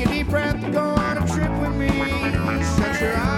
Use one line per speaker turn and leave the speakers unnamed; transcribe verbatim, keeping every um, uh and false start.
Take a deep breath and go on a trip with me. Shut your eyes.